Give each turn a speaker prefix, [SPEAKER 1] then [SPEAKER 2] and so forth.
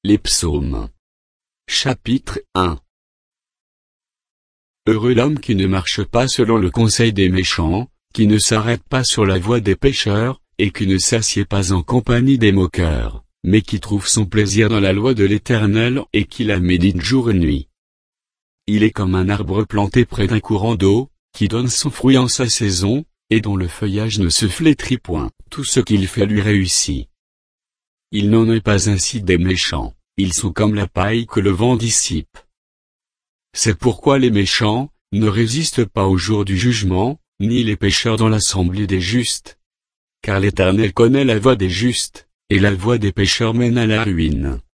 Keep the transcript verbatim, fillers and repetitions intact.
[SPEAKER 1] Les psaumes. Chapitre un. Heureux l'homme qui ne marche pas selon le conseil des méchants, qui ne s'arrête pas sur la voie des pécheurs, et qui ne s'assied pas en compagnie des moqueurs, mais qui trouve son plaisir dans la loi de l'Éternel et qui la médite jour et nuit. Il est comme un arbre planté près d'un courant d'eau, qui donne son fruit en sa saison, et dont le feuillage ne se flétrit point. Tout ce qu'il fait lui réussit. Il n'en est pas ainsi des méchants, ils sont comme la paille que le vent dissipe. C'est pourquoi les méchants ne résistent pas au jour du jugement, ni les pécheurs dans l'assemblée des justes. Car l'Éternel connaît la voie des justes, et la voie des pécheurs mène à la ruine.